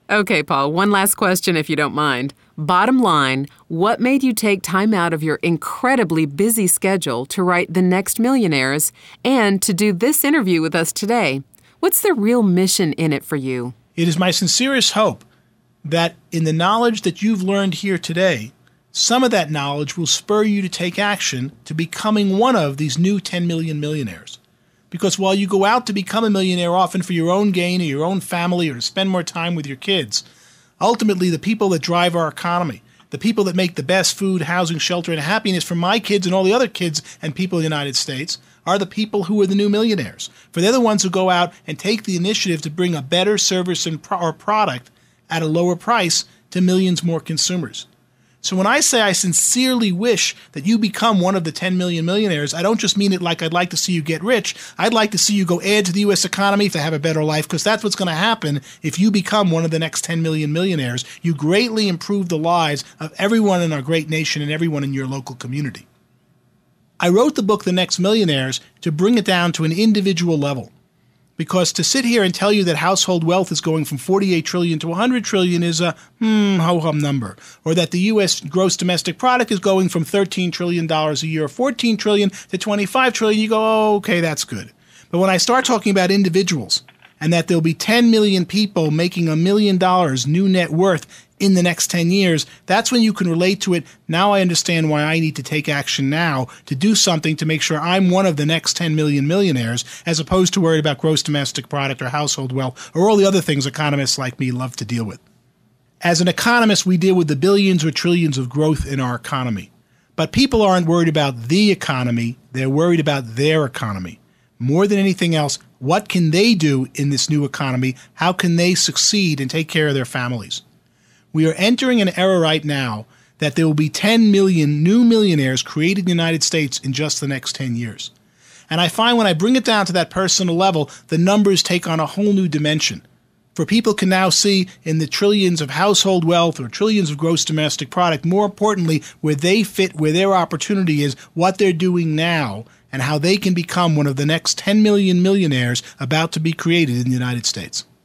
Okay, Paul, one last question if you don't mind. Bottom line, what made you take time out of your incredibly busy schedule to write The Next Millionaires and to do this interview with us today? What's the real mission in it for you? It is my sincerest hope that in the knowledge that you've learned here today, some of that knowledge will spur you to take action to becoming one of these new 10 million millionaires. Because while you go out to become a millionaire often for your own gain or your own family or to spend more time with your kids, ultimately the people that drive our economy, the people that make the best food, housing, shelter, and happiness for my kids and all the other kids and people in the United States are the people who are the new millionaires. For they're the ones who go out and take the initiative to bring a better service or product at a lower price to millions more consumers. So when I say I sincerely wish that you become one of the 10 million millionaires, I don't just mean it like I'd like to see you get rich. I'd like to see you go add to the U.S. economy to have a better life, because that's what's going to happen if you become one of the next 10 million millionaires. You greatly improve the lives of everyone in our great nation and everyone in your local community. I wrote the book, The Next Millionaires, to bring it down to an individual level. Because to sit here and tell you that household wealth is going from 48 trillion to 100 trillion is a ho-hum number. Or that the U.S. gross domestic product is going from $13 trillion a year, 14 trillion to 25 trillion, you go, oh, okay, that's good. But when I start talking about individuals and that there'll be 10 million people making $1 million new net worth in the next 10 years, that's when you can relate to it. Now I understand why I need to take action now to do something to make sure I'm one of the next 10 million millionaires, as opposed to worried about gross domestic product or household wealth or all the other things economists like me love to deal with. As an economist, we deal with the billions or trillions of growth in our economy. But people aren't worried about the economy, they're worried about their economy. More than anything else, what can they do in this new economy? How can they succeed and take care of their families? We are entering an era right now that there will be 10 million new millionaires created in the United States in just the next 10 years. And I find when I bring it down to that personal level, the numbers take on a whole new dimension. For people can now see in the trillions of household wealth or trillions of gross domestic product, more importantly, where they fit, where their opportunity is, what they're doing now, and how they can become one of the next 10 million millionaires about to be created in the United States.